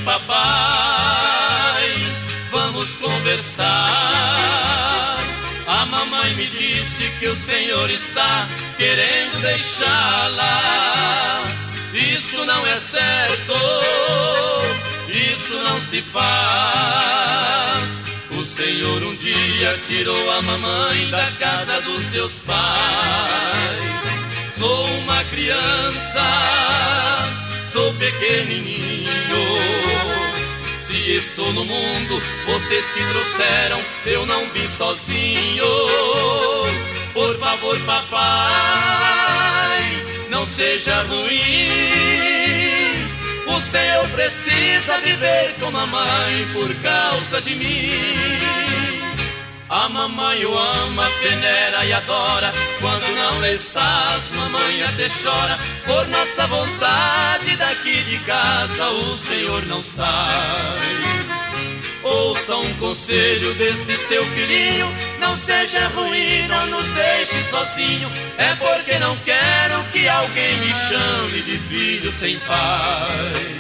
papai, vamos conversar. A mamãe me disse que o senhor está querendo deixá-la. Isso não é certo, isso não se faz. O senhor um dia tirou a mamãe da casa dos seus pais. Sou uma criança, sou pequenininho. Se estou no mundo, vocês que trouxeram, eu não vim sozinho. Por favor, papai, não seja ruim. O senhor precisa viver com mamãe por causa de mim. A mamãe o ama, venera e adora. Quando não estás, mamãe até chora. Por nossa vontade daqui de casa o senhor não sai. Ouça um conselho desse seu filhinho: não seja ruim, não nos deixe sozinho. É porque não quero que alguém me chame de filho sem pai.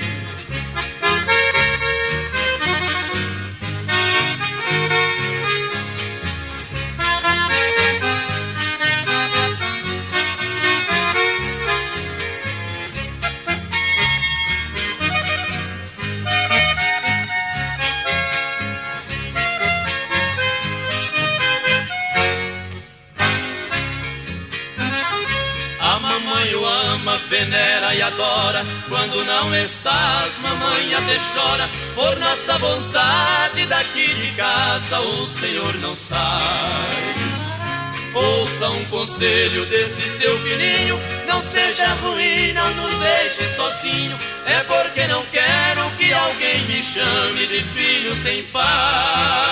Venera e adora. Quando não estás, mamãe até chora. Por nossa vontade daqui de casa o senhor não sai. Ouça um conselho desse seu filhinho: não seja ruim, não nos deixe sozinho. É porque não quero que alguém me chame de filho sem pai.